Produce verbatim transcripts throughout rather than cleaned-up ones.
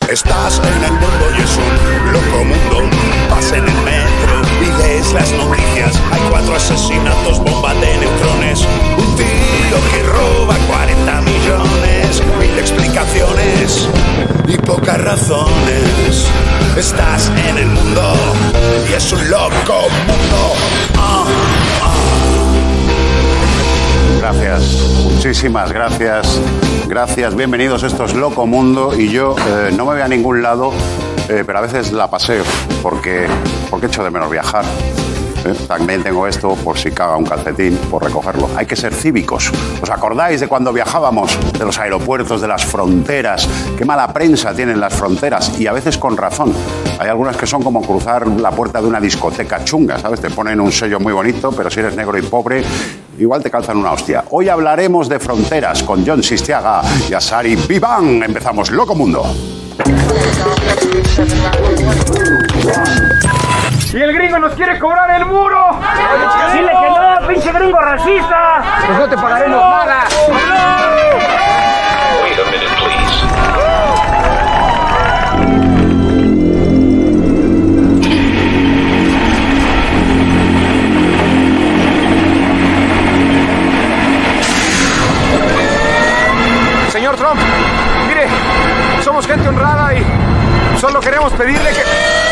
Estás en el mundo y es un loco mundo. Vas en el metro y lees las noticias. Hay cuatro asesinatos, bomba de neutrones. Un tío que roba cuarenta millones. Mil explicaciones y pocas razones. Estás en el mundo y es un loco mundo. Ah, ah. Gracias, muchísimas gracias. Gracias, bienvenidos. Esto es Loco Mundo y yo eh, no me voy a ningún lado, eh, pero a veces la paseo porque, porque echo de menos viajar. ¿Eh? También tengo esto por si caga un calcetín, por recogerlo. Hay que ser cívicos. ¿Os acordáis de cuando viajábamos? De los aeropuertos, de las fronteras. Qué mala prensa tienen las fronteras y a veces con razón. Hay algunas que son como cruzar la puerta de una discoteca chunga, ¿sabes? Te ponen un sello muy bonito, pero si eres negro y pobre, igual te calzan una hostia. Hoy hablaremos de fronteras con Jon Sistiaga y Asari Vivan. Empezamos Loco Mundo. ¡Y el gringo nos quiere cobrar el muro! ¡Dile que no, pinche gringo racista! ¡Pues no te pagaremos nada! Wait a minute, please. Señor Trump, mire, somos gente honrada y solo queremos pedirle que...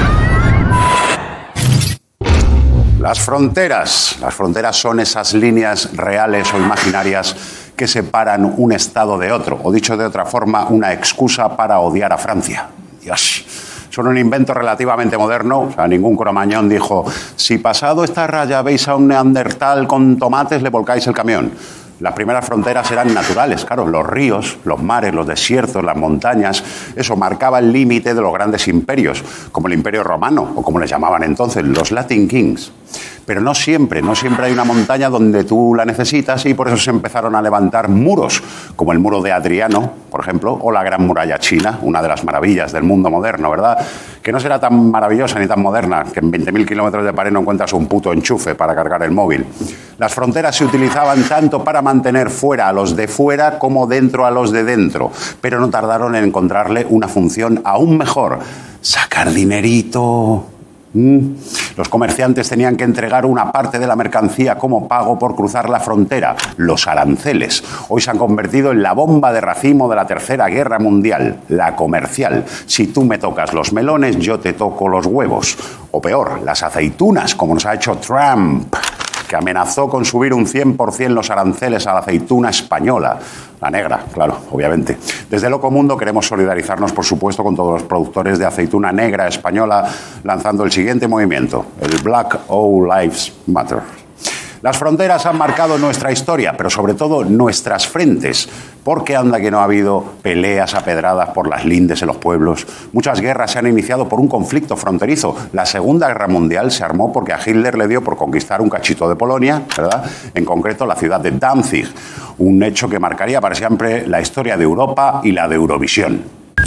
Las fronteras. Las fronteras son esas líneas reales o imaginarias que separan un estado de otro. O dicho de otra forma, una excusa para odiar a Francia. Dios. Son un invento relativamente moderno. O sea, ningún cromañón dijo, si pasado esta raya veis a un neandertal con tomates, le volcáis el camión. Las primeras fronteras eran naturales, claro, los ríos, los mares, los desiertos, las montañas, eso marcaba el límite de los grandes imperios, como el Imperio Romano, o como les llamaban entonces, los Latin Kings. Pero no siempre, no siempre hay una montaña donde tú la necesitas y por eso se empezaron a levantar muros, como el muro de Adriano, por ejemplo, o la Gran Muralla China, una de las maravillas del mundo moderno, ¿verdad? Que no será tan maravillosa ni tan moderna, que en veinte mil kilómetros de pared no encuentras un puto enchufe para cargar el móvil. Las fronteras se utilizaban tanto para mantener fuera a los de fuera como dentro a los de dentro, pero no tardaron en encontrarle una función aún mejor: sacar dinerito. Mm. Los comerciantes tenían que entregar una parte de la mercancía como pago por cruzar la frontera, los aranceles. Hoy se han convertido en la bomba de racimo de la Tercera Guerra Mundial, la comercial. Si tú me tocas los melones, yo te toco los huevos. O peor, las aceitunas, como nos ha hecho Trump, que amenazó con subir un cien por ciento los aranceles a la aceituna española. La negra, claro, obviamente. Desde Loco Mundo queremos solidarizarnos, por supuesto, con todos los productores de aceituna negra española, lanzando el siguiente movimiento, el Black All Lives Matter. Las fronteras han marcado nuestra historia, pero sobre todo nuestras frentes, porque anda que no ha habido peleas apedradas por las lindes en los pueblos. Muchas guerras se han iniciado por un conflicto fronterizo. La Segunda Guerra Mundial se armó porque a Hitler le dio por conquistar un cachito de Polonia, ¿verdad? En concreto la ciudad de Danzig, un hecho que marcaría para siempre la historia de Europa y la de Eurovisión.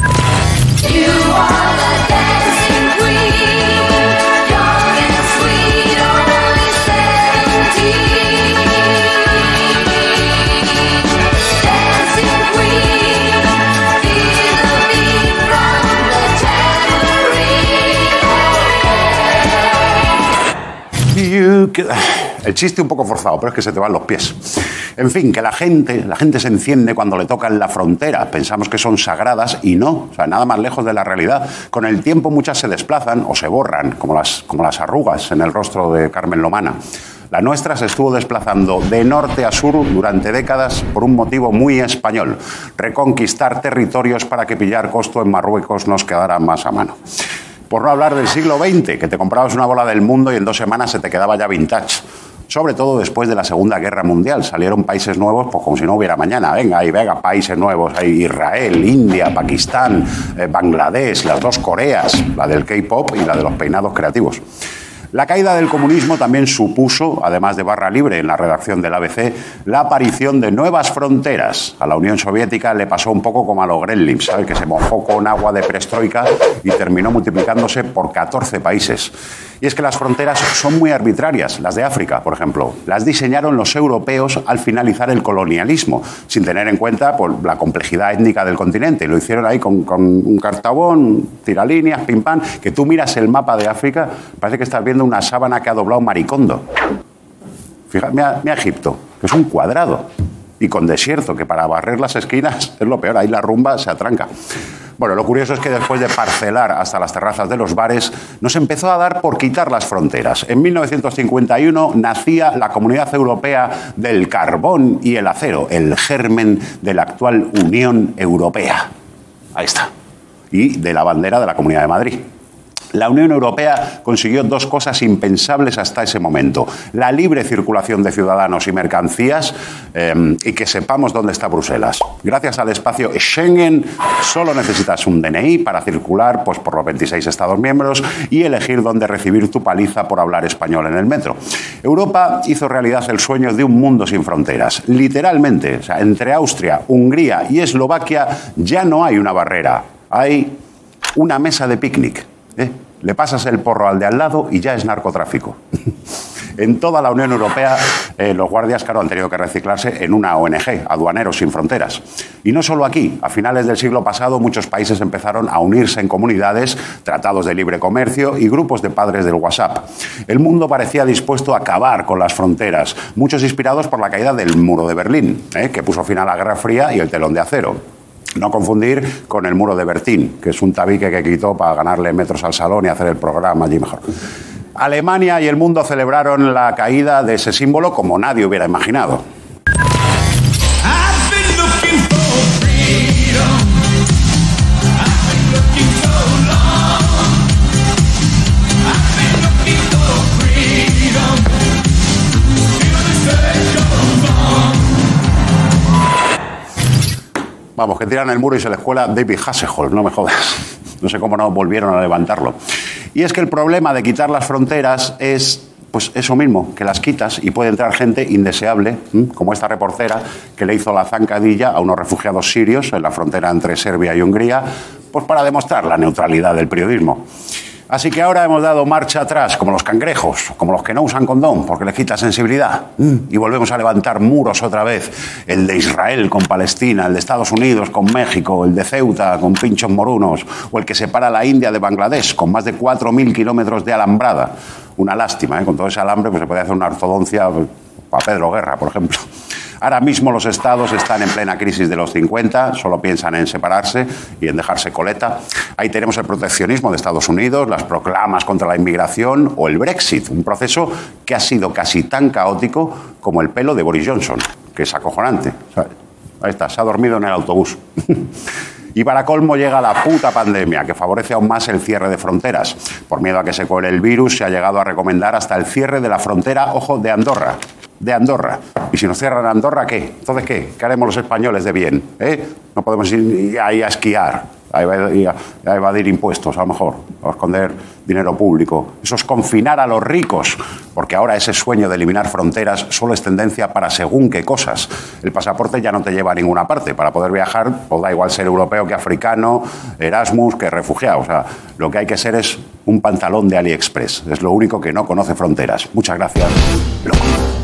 El chiste un poco forzado, pero es que se te van los pies. En fin, que la gente, la gente se enciende cuando le tocan la frontera. Pensamos que son sagradas y no, o sea, nada más lejos de la realidad. Con el tiempo muchas se desplazan o se borran, como las, como las arrugas en el rostro de Carmen Lomana. La nuestra se estuvo desplazando de norte a sur durante décadas por un motivo muy español: reconquistar territorios para que pillar costo en Marruecos nos quedara más a mano. Por no hablar del siglo veinte, que te comprabas una bola del mundo y en dos semanas se te quedaba ya vintage. Sobre todo después de la Segunda Guerra Mundial. Salieron países nuevos, pues como si no hubiera mañana. Venga, ahí, venga, países nuevos. Hay Israel, India, Pakistán, eh, Bangladesh, las dos Coreas, la del K-pop y la de los peinados creativos. La caída del comunismo también supuso, además de barra libre en la redacción del A B C, la aparición de nuevas fronteras. A la Unión Soviética le pasó un poco como a los Gremlins, ¿sabes? Que se mojó con agua de perestroika y terminó multiplicándose por catorce países. Y es que las fronteras son muy arbitrarias, las de África, por ejemplo. Las diseñaron los europeos al finalizar el colonialismo, sin tener en cuenta pues, la complejidad étnica del continente. Lo hicieron ahí con, con un cartabón, tiralíneas, pim pam, que tú miras el mapa de África, parece que estás viendo una sábana que ha doblado Maricondo. Fíjate, mira, mira Egipto, que es un cuadrado, y con desierto, que para barrer las esquinas es lo peor, ahí la rumba se atranca. Bueno, lo curioso es que después de parcelar hasta las terrazas de los bares, nos empezó a dar por quitar las fronteras. En mil novecientos cincuenta y uno nacía la Comunidad Europea del Carbón y el Acero, el germen de la actual Unión Europea. Ahí está. Y de la bandera de la Comunidad de Madrid. La Unión Europea consiguió dos cosas impensables hasta ese momento. La libre circulación de ciudadanos y mercancías eh, y que sepamos dónde está Bruselas. Gracias al espacio Schengen solo necesitas un D N I para circular pues, por los veintiséis Estados miembros y elegir dónde recibir tu paliza por hablar español en el metro. Europa hizo realidad el sueño de un mundo sin fronteras. Literalmente, o sea, entre Austria, Hungría y Eslovaquia ya no hay una barrera. Hay una mesa de picnic. ¿Eh? Le pasas el porro al de al lado y ya es narcotráfico. En toda la Unión Europea, eh, los guardias, claro, han tenido que reciclarse en una O N G, Aduaneros Sin Fronteras. Y no solo aquí. A finales del siglo pasado, muchos países empezaron a unirse en comunidades, tratados de libre comercio y grupos de padres del WhatsApp. El mundo parecía dispuesto a acabar con las fronteras, muchos inspirados por la caída del muro de Berlín, eh, que puso fin a la Guerra Fría y el telón de acero. No confundir con el muro de Berlín, que es un tabique que quitó para ganarle metros al salón y hacer el programa allí mejor. Alemania y el mundo celebraron la caída de ese símbolo como nadie hubiera imaginado. Vamos, que tiran el muro y se les cuela David Hasselhoff, no me jodas. No sé cómo no volvieron a levantarlo. Y es que el problema de quitar las fronteras es, pues eso mismo, que las quitas y puede entrar gente indeseable, ¿eh? Como esta reportera que le hizo la zancadilla a unos refugiados sirios en la frontera entre Serbia y Hungría, pues para demostrar la neutralidad del periodismo. Así que ahora hemos dado marcha atrás, como los cangrejos, como los que no usan condón, porque les quita sensibilidad. Y volvemos a levantar muros otra vez. El de Israel con Palestina, el de Estados Unidos con México, el de Ceuta con pinchos morunos, o el que separa la India de Bangladesh, con más de cuatro mil kilómetros de alambrada. Una lástima, ¿eh? Con todo ese alambre pues se puede hacer una ortodoncia pues, para Pedro Guerra, por ejemplo. Ahora mismo los estados están en plena crisis de los cincuenta, solo piensan en separarse y en dejarse coleta. Ahí tenemos el proteccionismo de Estados Unidos, las proclamas contra la inmigración o el Brexit, un proceso que ha sido casi tan caótico como el pelo de Boris Johnson, que es acojonante. O sea, ahí está, se ha dormido en el autobús. Y para colmo llega la puta pandemia, que favorece aún más el cierre de fronteras. Por miedo a que se cuele el virus, se ha llegado a recomendar hasta el cierre de la frontera, ojo, de Andorra. De Andorra. Y si nos cierran Andorra, ¿qué? Entonces, ¿qué? ¿Qué haremos los españoles de bien? ¿Eh? No podemos ir ahí a esquiar, a evadir, a evadir impuestos, a lo mejor, a esconder dinero público. Eso es confinar a los ricos, porque ahora ese sueño de eliminar fronteras solo es tendencia para según qué cosas. El pasaporte ya no te lleva a ninguna parte. Para poder viajar, pues da igual ser europeo que africano, Erasmus que refugiado. O sea, lo que hay que ser es un pantalón de AliExpress. Es lo único que no conoce fronteras. Muchas gracias. Loco.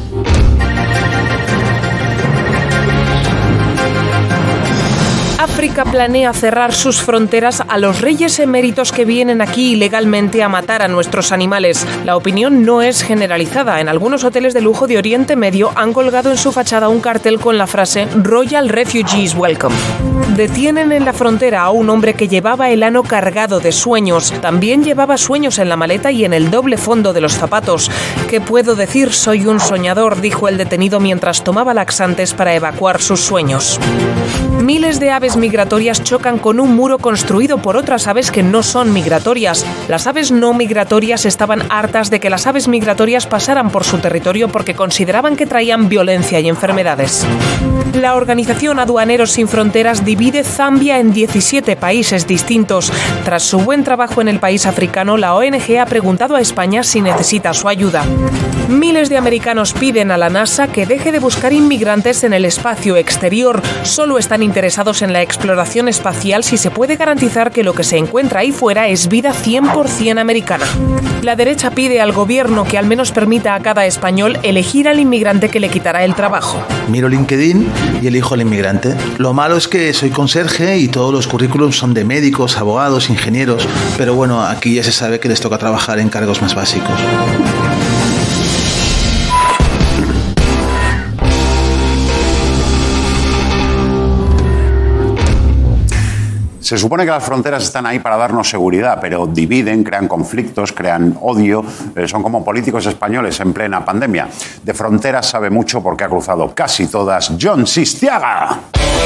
África planea cerrar sus fronteras a los reyes eméritos que vienen aquí ilegalmente a matar a nuestros animales. La opinión no es generalizada. En algunos hoteles de lujo de Oriente Medio han colgado en su fachada un cartel con la frase Royal Refugees Welcome. Detienen en la frontera a un hombre que llevaba el ano cargado de sueños. También llevaba sueños en la maleta y en el doble fondo de los zapatos. ¿Qué puedo decir? Soy un soñador, dijo el detenido mientras tomaba laxantes para evacuar sus sueños. Miles de aves migratorias chocan con un muro construido por otras aves que no son migratorias. Las aves no migratorias estaban hartas de que las aves migratorias pasaran por su territorio porque consideraban que traían violencia y enfermedades. La organización Aduaneros Sin Fronteras divide Zambia en diecisiete países distintos. Tras su buen trabajo en el país africano, la O N G ha preguntado a España si necesita su ayuda. Miles de americanos piden a la NASA que deje de buscar inmigrantes en el espacio exterior. Solo están interesados en la exploración espacial si se puede garantizar que lo que se encuentra ahí fuera es vida cien por ciento americana. La derecha pide al gobierno que al menos permita a cada español elegir al inmigrante que le quitará el trabajo. Miro LinkedIn y elijo al inmigrante. Lo malo es que soy conserje y todos los currículums son de médicos, abogados, ingenieros, pero bueno, aquí ya se sabe que les toca trabajar en cargos más básicos. Se supone que las fronteras están ahí para darnos seguridad, pero dividen, crean conflictos, crean odio. Eh, son como políticos españoles en plena pandemia. De fronteras sabe mucho porque ha cruzado casi todas Jon Sistiaga.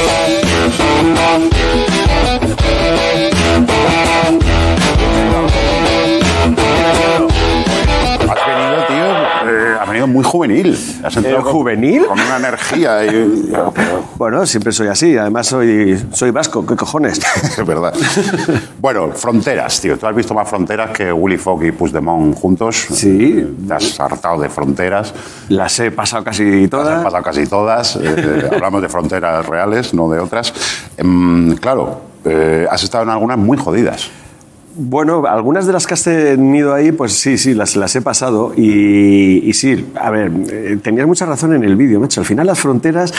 Has venido, tío, eh, has venido muy juvenil. Has entrado ¿Eh, ¿Juvenil? Con una energía. Y, bueno, siempre soy así. Además soy, soy vasco. ¿Qué cojones? Es verdad. Bueno, fronteras, tío. Tú has visto más fronteras que Willy Fogg y Puigdemont juntos. Sí. Te has hartado de fronteras. Las he pasado casi todas. Las has pasado casi todas. Eh, hablamos de fronteras reales, no de otras. Eh, claro, eh, has estado en algunas muy jodidas. Bueno, algunas de las que has tenido ahí, pues sí, sí, las, las he pasado y, y sí, a ver, eh, tenías mucha razón en el vídeo, macho. Al final las fronteras,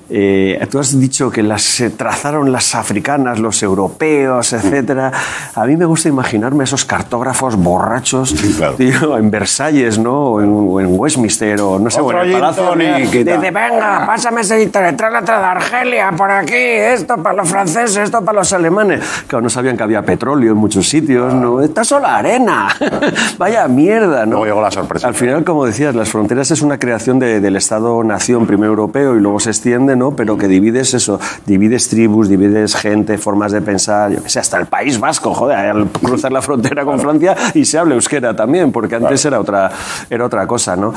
eh, tú has dicho que las eh, trazaron las africanas, los europeos, etcétera. A mí me gusta imaginarme esos cartógrafos borrachos, sí, claro, tío, en Versalles, ¿no? O en, o en Westminster, o no sé, o en el Palacio de... Dice, venga, pásame ese internet, trae la de Argelia, por aquí, esto para los franceses, esto para los alemanes. Claro, no sabían que había petróleo en muchos sitios, ¿no? Está solo arena. Vaya mierda, ¿no? Luego llegó la sorpresa. Al final, como decías, las fronteras es una creación de, del Estado-nación, primero europeo, y luego se extiende, ¿no? Pero que divides eso, divides tribus, divides gente, formas de pensar, yo qué sé, hasta el País Vasco, joder, al cruzar la frontera con Francia y se habla euskera también, porque antes era otra, era otra cosa, ¿no?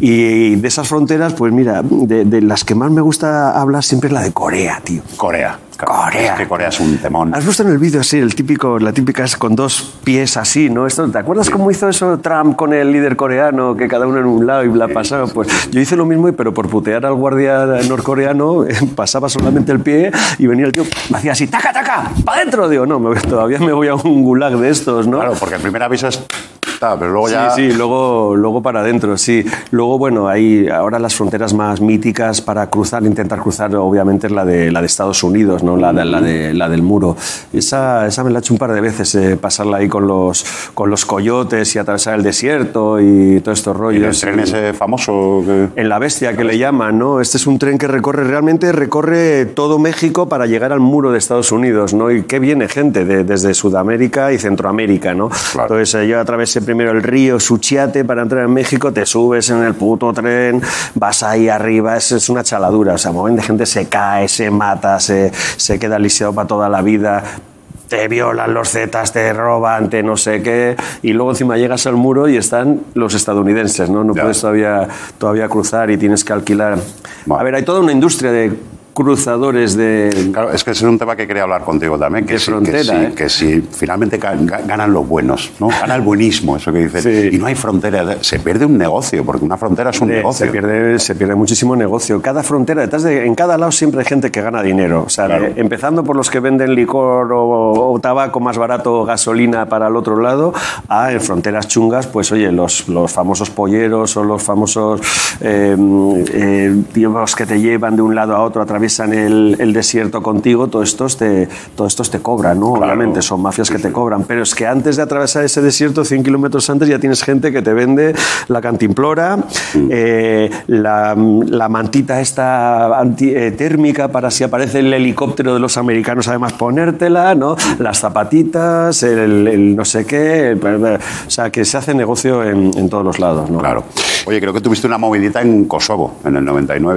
Y de esas fronteras, pues mira, de, de las que más me gusta hablar siempre es la de Corea, tío. Corea. Corea. Es que Corea es un temón. ¿Has visto en el vídeo así, el típico, la típica es con dos pies así, ¿no? Esto, ¿te acuerdas cómo hizo eso Trump con el líder coreano, que cada uno en un lado y la pasaba? Pues yo hice lo mismo, pero por putear al guardia norcoreano, pasaba solamente el pie y venía el tío, me hacía así, taca, taca, para adentro. Digo, no, me, todavía me voy a un gulag de estos, ¿no? Claro, porque el primer aviso es... Pero luego ya... Sí, sí, luego, luego para adentro, sí. Luego, bueno, hay ahora las fronteras más míticas para cruzar, intentar cruzar, obviamente, es la de, la de Estados Unidos, ¿no? La, de, la, de, la del muro. Esa, esa me la he hecho un par de veces, eh, pasarla ahí con los, con los coyotes y atravesar el desierto y todos estos rollos. ¿Y el tren ese famoso? Que... En la Bestia, que le llaman, ¿no? Este es un tren que recorre, realmente recorre todo México para llegar al muro de Estados Unidos, ¿no? Y qué viene gente de, desde Sudamérica y Centroamérica, ¿no? Claro. Entonces, eh, yo atravesé primero el río Suchiate para entrar en México, te subes en el puto tren, vas ahí arriba, es, es una chaladura, o sea, un montón de gente se cae, se mata, se, se queda lisiado para toda la vida, te violan los zetas, te roban, te no sé qué, y luego encima llegas al muro y están los estadounidenses, ¿no? No ya. Puedes todavía, todavía cruzar y tienes que alquilar. Bueno. A ver, hay toda una industria de cruzadores de... Claro, es que ese es un tema que quería hablar contigo también. Que de si, frontera, que, si, ¿eh? que si finalmente ganan los buenos, ¿no? Gana el buenismo, eso que dicen. Sí. Y no hay frontera. Se pierde un negocio, porque una frontera es un de, negocio. Se pierde, se pierde muchísimo negocio. Cada frontera, detrás de, en cada lado siempre hay gente que gana dinero. O sea, claro. de, empezando por los que venden licor o, o tabaco más barato o gasolina para el otro lado, a en fronteras chungas, pues oye, los, los famosos polleros o los famosos eh, eh, tíos que te llevan de un lado a otro, atraviesan el el desierto contigo, todos estos te, todo estos te cobran, ¿no? Claro. Obviamente son mafias que te cobran, pero es que antes de atravesar ese desierto, cien kilómetros antes, ya tienes gente que te vende la cantimplora, mm. eh, la, la mantita esta anti, eh, térmica para si aparece el helicóptero de los americanos, además ponértela, ¿no? Las zapatitas, el, el no sé qué, el, o sea, que se hace negocio en, en todos los lados, ¿no? Claro. Oye, creo que tuviste una movidita en Kosovo, en el noventa y nueve.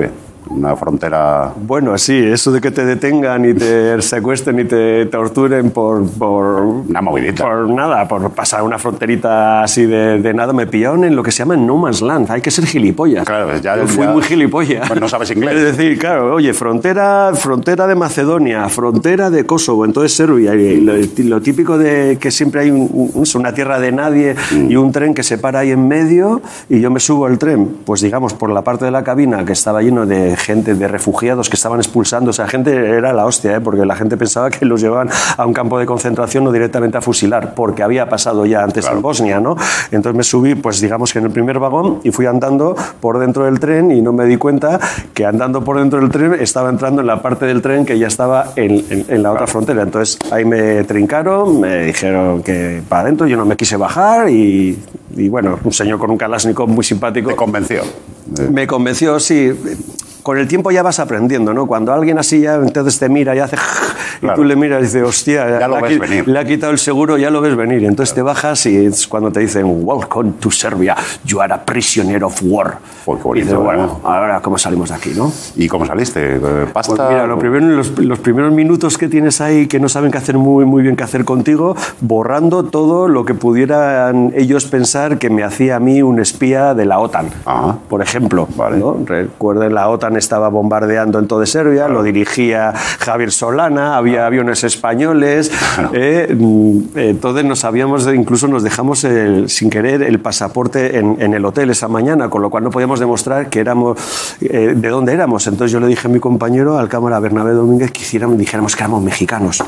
Una frontera... Bueno, sí, eso de que te detengan y te secuestren y te torturen por... por una movidita. Por nada, por pasar una fronterita así de, de nada. Me pillaron en lo que se llama No Man's Land. Hay que ser gilipollas. Claro, ya... Yo fui ya, muy gilipollas. Pues no sabes inglés. Es decir, claro, oye, frontera, frontera de Macedonia, frontera de Kosovo, entonces Serbia. Y lo, lo típico de que siempre hay un, un, una tierra de nadie mm. y un tren que se para ahí en medio y yo me subo al tren, pues digamos, por la parte de la cabina que estaba lleno de gente, de refugiados que estaban expulsando. O sea, gente era la hostia, ¿eh? Porque la gente pensaba que los llevaban a un campo de concentración o directamente a fusilar, porque había pasado ya antes claro. en Bosnia, ¿no? Entonces me subí, pues digamos que en el primer vagón y fui andando por dentro del tren y no me di cuenta que andando por dentro del tren estaba entrando en la parte del tren que ya estaba en, en, en la otra claro. frontera. Entonces ahí me trincaron, me dijeron que para adentro, yo no me quise bajar y, y bueno, un señor con un Kalashnikov muy simpático. ¿Te convenció? Me convenció, sí. Con el tiempo ya vas aprendiendo, ¿no? Cuando alguien así ya entonces te mira y hace... Claro. Y tú le miras y dices, hostia, ya lo ves le, venir. le ha quitado el seguro, ya lo ves venir. Entonces claro. te bajas y es cuando te dicen, welcome to Serbia, you are a prisoner of war. Pues qué bonito, y dices, bueno, bueno, ahora cómo salimos de aquí, ¿no? ¿Y cómo saliste? ¿Pasta? Pues mira, lo primero, los, los primeros minutos que tienes ahí que no saben qué hacer muy, muy bien qué hacer contigo, borrando todo lo que pudieran ellos pensar que me hacía a mí un espía de la OTAN. Ajá. Por ejemplo, vale. ¿no? Recuerden, la OTAN estaba bombardeando en toda Serbia, claro. lo dirigía Javier Solana, había aviones españoles, claro. eh, entonces nos habíamos, incluso nos dejamos el, sin querer el pasaporte en, en el hotel esa mañana, con lo cual no podíamos demostrar que éramos, eh, de dónde éramos. Entonces yo le dije a mi compañero, al cámara Bernabé Domínguez, que hiciéramos, dijéramos que éramos mexicanos,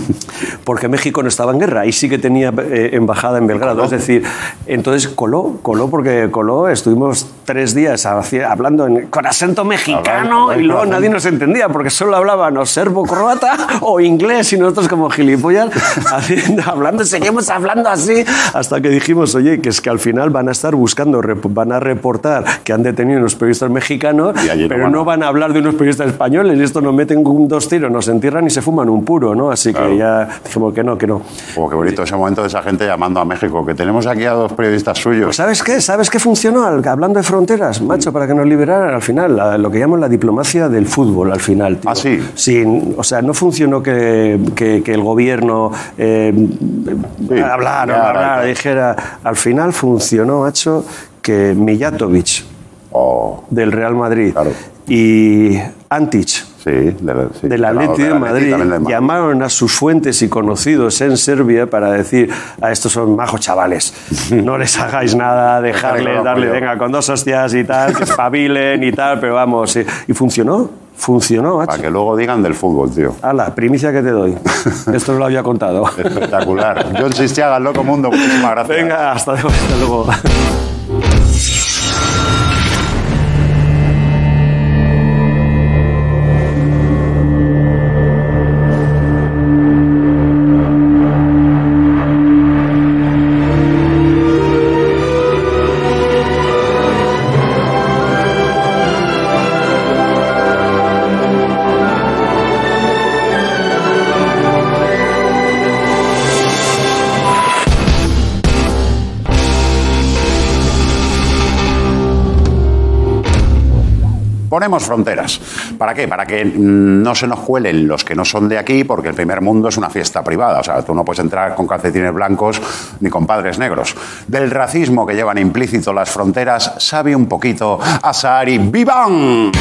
porque México no estaba en guerra y sí que tenía eh, embajada en Belgrado, es decir, entonces coló, coló porque coló, estuvimos tres días hablando en, con acento mexicano y luego nadie nos entendía porque solo hablaban o serbo-croata o inglés y nosotros como gilipollas haciendo, hablando, seguimos hablando así hasta que dijimos, oye, que es que al final van a estar buscando, van a reportar que han detenido unos periodistas mexicanos, pero no van a hablar de unos periodistas españoles y esto nos meten dos tiros, nos entierran y se fuman un puro, ¿no? Así claro. que ya dijimos que no, que no. Oh, qué bonito ese momento de esa gente llamando a México, que tenemos aquí a dos periodistas suyos. Pues ¿sabes qué? ¿Sabes qué funcionó? Hablando de fronteras, macho, para que nos liberaran al final, la, lo que llaman la diplomacia del fútbol al final, tío. ¿Ah, sí? Sí, o sea, no funcionó que, que, que el gobierno eh, sí, hablara, ya, hablara, dijera. Al final funcionó, macho, que Mijatovic, oh, del Real Madrid, claro. y Antic, Sí, de la, sí, del Atlético de Madrid, de llamaron a sus fuentes y conocidos en Serbia para decir, a estos son majos chavales, no les hagáis nada, dejarles, darle, venga, con dos hostias y tal, que espabilen y tal, pero vamos, y, y funcionó. Funcionó, macho. Para que luego digan del fútbol, tío. Hala, primicia que te doy. Esto no lo había contado. Espectacular. John Sistiaga, el Loco Mundo, muchísimas gracias. Venga, hasta luego. Hasta luego. Ponemos fronteras. ¿Para qué? Para que no se nos cuelen los que no son de aquí, porque el primer mundo es una fiesta privada. O sea, tú no puedes entrar con calcetines blancos ni con padres negros. Del racismo que llevan implícito las fronteras sabe un poquito Azahari Vivan.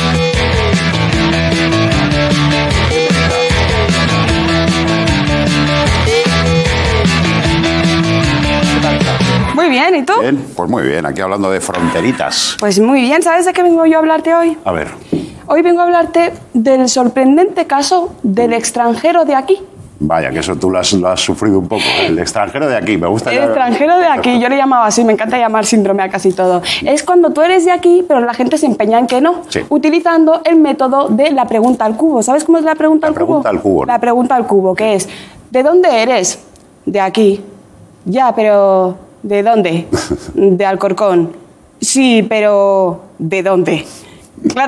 Muy bien, ¿y tú? Bien, pues muy bien, aquí hablando de fronteritas. Pues muy bien, ¿sabes de qué vengo yo a hablarte hoy? A ver. Hoy vengo a hablarte del sorprendente caso del extranjero de aquí. Vaya, que eso tú lo has, lo has sufrido un poco. El extranjero de aquí, me gusta. El ya... extranjero de aquí, yo le llamaba así, me encanta llamar síndrome a casi todo. Es cuando tú eres de aquí, pero la gente se empeña en que no. Sí. Utilizando el método de la pregunta al cubo. ¿Sabes cómo es la pregunta la al pregunta cubo? Al cubo, ¿no? La pregunta al cubo, que es, ¿de dónde eres? De aquí. Ya, pero ¿de dónde? De Alcorcón. Sí, pero ¿de dónde? Claro,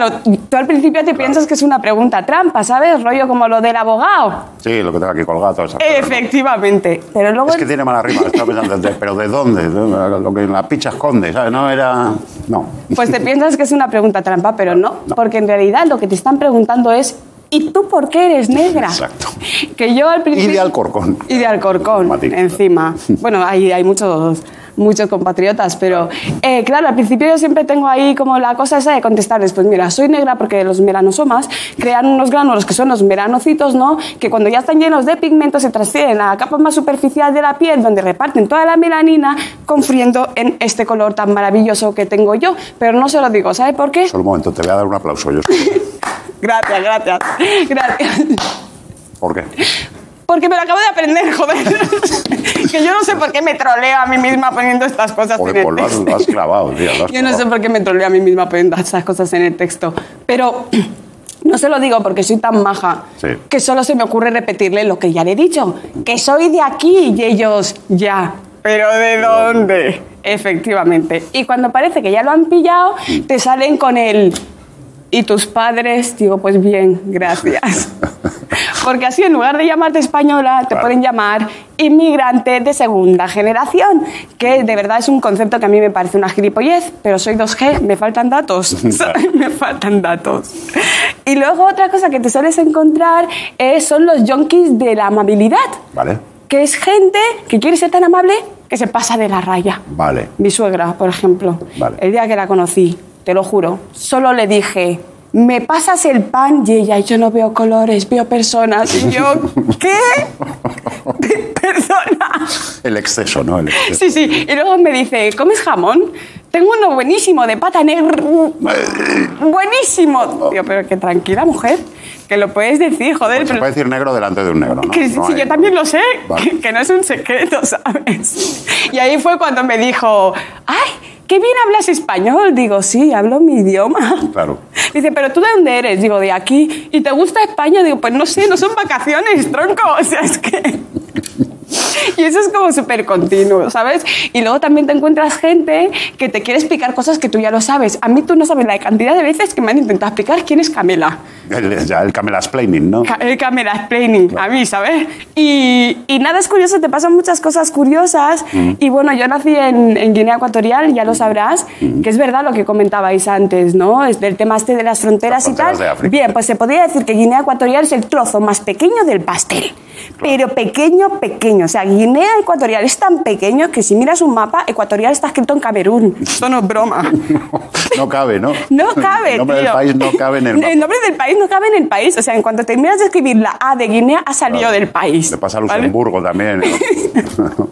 tú al principio te claro. piensas que es una pregunta trampa, ¿sabes? Rollo como lo del abogado. Sí, lo que tengo aquí colgado. Todas esas Efectivamente. Cosas, ¿no? Pero luego... Es que tiene mala rima, estaba pensando, de, pero ¿de dónde? De, lo que en la picha esconde, ¿sabes? No era... No. Pues te piensas que es una pregunta trampa, pero no, no. Porque en realidad lo que te están preguntando es ¿y tú por qué eres negra? Exacto. Que yo al principio... Y de Alcorcón. Y de Alcorcón, encima. Bueno, hay, hay muchos... muchos compatriotas, pero eh, claro, al principio yo siempre tengo ahí como la cosa esa de contestarles, pues mira, soy negra porque los melanosomas crean unos gránulos que son los melanocitos, ¿no? Que cuando ya están llenos de pigmentos se transfieren a la capa más superficial de la piel donde reparten toda la melanina, confriendo en este color tan maravilloso que tengo yo, pero no se lo digo, ¿sabe por qué? Solo un momento, te voy a dar un aplauso yo. Gracias, gracias, gracias. ¿Por qué? Porque me lo acabo de aprender, joder. Que yo no sé por qué me troleo a mí misma poniendo estas cosas Joder, en el pues lo has, texto. lo has clavado, tío. Lo has yo clavado. no sé por qué me troleo a mí misma poniendo estas cosas en el texto. Pero no se lo digo porque soy tan maja sí. que solo se me ocurre repetirle lo que ya le he dicho. Que soy de aquí y ellos ya. ¿Pero de dónde? Efectivamente. Y cuando parece que ya lo han pillado, te salen con el... ¿Y tus padres? Digo, pues bien, gracias. Porque así, en lugar de llamarte española, te claro. pueden llamar inmigrante de segunda generación, que de verdad es un concepto que a mí me parece una gilipollez, pero soy dos G, me faltan datos. me faltan datos. Y luego otra cosa que te sueles encontrar es, son los yonkis de la amabilidad. Vale. Que es gente que quiere ser tan amable que se pasa de la raya. Vale. Mi suegra, por ejemplo. Vale. El día que la conocí, te lo juro, solo le dije, ¿me pasas el pan? Y ella, yo no veo colores, veo personas. Y yo, ¿qué? Perdona. El exceso, ¿no? El exceso. Sí, sí. Y luego me dice, ¿comes jamón? Tengo uno buenísimo, de pata negra. Buenísimo. Digo, pero que tranquila, mujer, que lo puedes decir, joder. Pues pero... se puede decir negro delante de un negro, ¿no? Que sí, no sí hay... yo también lo sé, vale. que, que no es un secreto, ¿sabes? Y ahí fue cuando me dijo, ¡ay! ¡Qué bien hablas español! Digo, sí, hablo mi idioma. Claro. Dice, ¿pero tú de dónde eres? Digo, de aquí. ¿Y te gusta España? Digo, pues no sé, no son vacaciones, tronco. O sea, es que... Y eso es como súper continuo, ¿sabes? Y luego también te encuentras gente que te quiere explicar cosas que tú ya lo sabes. A mí tú no sabes la cantidad de veces que me han intentado explicar quién es Camela. El, ya, el Camelasplaining, ¿no? El Camelasplaining, claro. A mí, ¿sabes? Y, y nada es curioso, te pasan muchas cosas curiosas. Mm. Y bueno, yo nací en, en Guinea Ecuatorial, ya lo sabrás, mm. que es verdad lo que comentabais antes, ¿no? Es del tema este de las fronteras, las fronteras y tal. De África. Bien, pues se podría decir que Guinea Ecuatorial es el trozo más pequeño del pastel. Claro. Pero pequeño, pequeño. O sea, Guinea Ecuatorial es tan pequeño que si miras un mapa, Ecuatorial está escrito en Camerún. Esto no es broma. No, no cabe, ¿no? No cabe, el nombre tío. del país no cabe en el mapa. El nombre del país no cabe en el país. O sea, en cuanto terminas de escribir la A de Guinea, ha salido claro. del país. Le pasa a Luxemburgo, ¿vale? También, ¿no?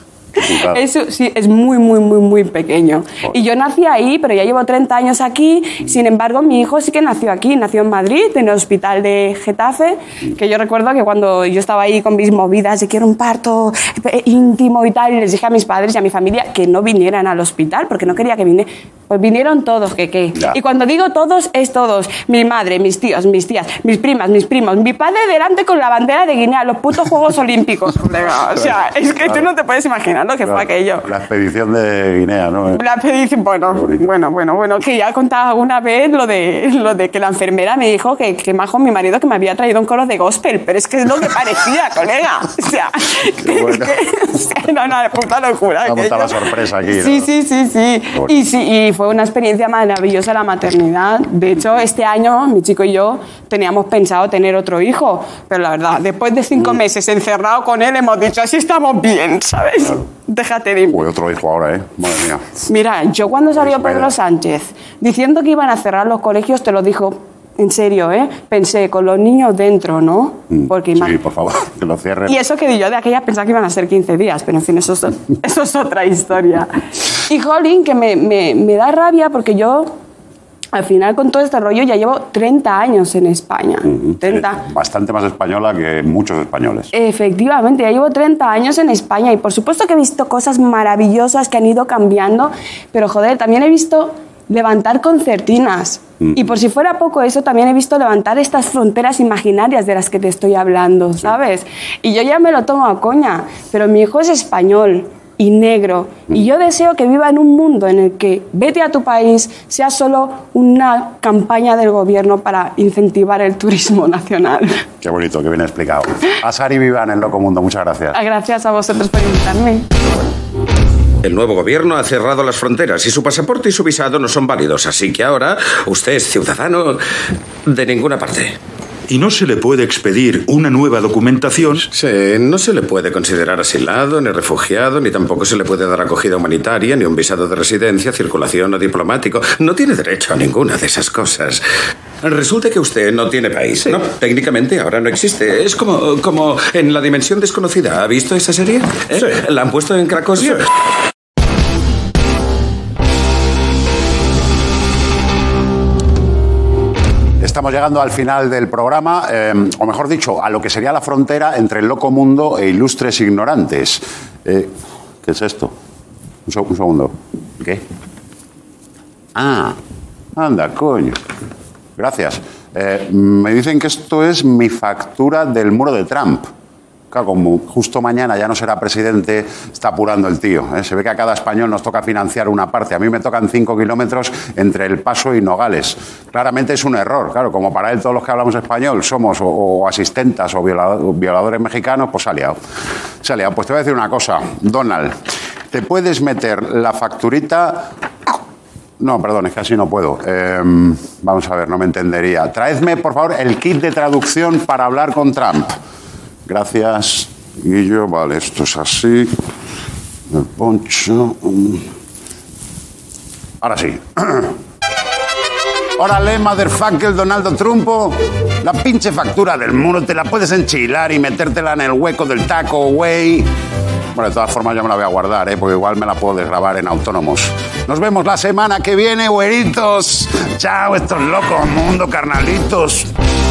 Eso sí, es muy, muy, muy, muy pequeño. Y yo nací ahí, pero ya llevo treinta años aquí. Sin embargo, mi hijo sí que nació aquí. Nació en Madrid, en el hospital de Getafe, que yo recuerdo que cuando yo estaba ahí con mis movidas de quiero un parto íntimo y tal, y les dije a mis padres y a mi familia que no vinieran al hospital, porque no quería que vinieran. Pues vinieron todos, que qué. Ya. Y cuando digo todos, es todos. Mi madre, mis tíos, mis tías, mis primas, mis primos, mi padre delante con la bandera de Guinea, los putos Juegos Olímpicos, colega. O sea, es que claro. tú no te puedes imaginar lo que claro. fue aquello. La expedición de Guinea, ¿no? La expedición, bueno, bueno, bueno, bueno, que ya he contado alguna vez lo de, lo de que la enfermera me dijo que, que majo mi marido que me había traído un coro de gospel, pero es que es lo que parecía, colega. O sea, que, bueno. que, o sea era una puta locura. Una puta la sorpresa aquí. Sí, ¿no? sí, sí, sí. Bueno. Y, sí. y fue una experiencia maravillosa la maternidad. De hecho, este año mi chico y yo teníamos pensado tener otro hijo, pero la verdad, después de cinco mm. meses encerrado con él, hemos dicho, así estamos bien, ¿sabes? Claro. Déjate de... Uy, otro hijo ahora, ¿eh? Madre mía. Mira, yo cuando salió Pedro Sánchez diciendo que iban a cerrar los colegios, te lo dijo en serio, ¿eh? Pensé, con los niños dentro, ¿no? Porque sí, por favor, que lo cierren. Y eso que yo de aquella pensaba que iban a ser quince días, pero en fin, eso es, eso es otra historia. Y jolín, que me, me, me da rabia porque yo... Al final, con todo este rollo, ya llevo treinta años en España. Mm-hmm. treinta. Bastante más española que muchos españoles. Efectivamente, ya llevo treinta años en España y por supuesto que he visto cosas maravillosas que han ido cambiando, pero joder, también he visto levantar concertinas. Mm. Y por si fuera poco eso, también he visto levantar estas fronteras imaginarias de las que te estoy hablando, ¿sabes? Sí. Y yo ya me lo tomo a coña, pero mi hijo es español. y negro. Y yo deseo que viva en un mundo en el que vete a tu país sea solo una campaña del gobierno para incentivar el turismo nacional. Qué bonito, qué bien explicado. A Sari Vivan en Loco Mundo, muchas gracias. Gracias a vosotros por invitarme. El nuevo gobierno ha cerrado las fronteras y su pasaporte y su visado no son válidos, así que ahora usted es ciudadano de ninguna parte. ¿Y no se le puede expedir una nueva documentación? Sí, no se le puede considerar asilado, ni refugiado, ni tampoco se le puede dar acogida humanitaria, ni un visado de residencia, circulación o diplomático. No tiene derecho a ninguna de esas cosas. Resulta que usted no tiene país, ¿no? Técnicamente ahora no existe. Es como, como en La Dimensión Desconocida. ¿Ha visto esa serie? ¿Eh? Sí. ¿La han puesto en Cracovia? Sí. Estamos llegando al final del programa, eh, o mejor dicho, a lo que sería la frontera entre el loco mundo e ilustres ignorantes. Eh, ¿Qué es esto? Un, so- un segundo. ¿Qué? Ah, anda, coño. Gracias. Eh, me dicen que esto es mi factura del muro de Trump. Claro, como justo mañana ya no será presidente, está apurando el tío, ¿eh? Se ve que a cada español nos toca financiar una parte. A mí me tocan cinco kilómetros entre El Paso y Nogales. Claramente es un error. Claro, como para él todos los que hablamos español somos o, o asistentas o violadores, violadores mexicanos, pues se ha liado. Se ha liado. Pues te voy a decir una cosa, Donald. ¿Te puedes meter la facturita...? No, perdón, es que así no puedo. Eh, vamos a ver, no me entendería. Traedme, por favor, el kit de traducción para hablar con Trump. Gracias, Guillo. Vale, esto es así. El poncho. Ahora sí. Órale, motherfucker, Donaldo Trumpo. La pinche factura del muro te la puedes enchilar y metértela en el hueco del taco, güey. Bueno, de todas formas yo me la voy a guardar, ¿eh? Porque igual me la puedo desgrabar en Autónomos. Nos vemos la semana que viene, güeritos. Chao, estos locos mundo, carnalitos.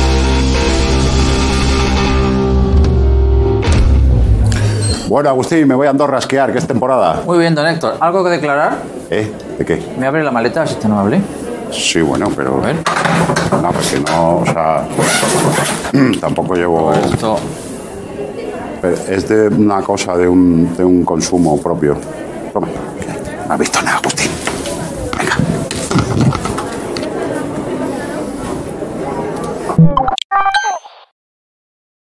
Bueno, Agustín, me voy a Andorra a esquiar, que es temporada. Muy bien, don Héctor. ¿Algo que declarar? ¿Eh? ¿De qué? ¿Me abre la maleta, si está amable? Sí, bueno, pero... A ver. No, pues que no, o sea... Tampoco llevo... Esto... Es de una cosa, de un, de un consumo propio. Toma. No has visto nada, Agustín.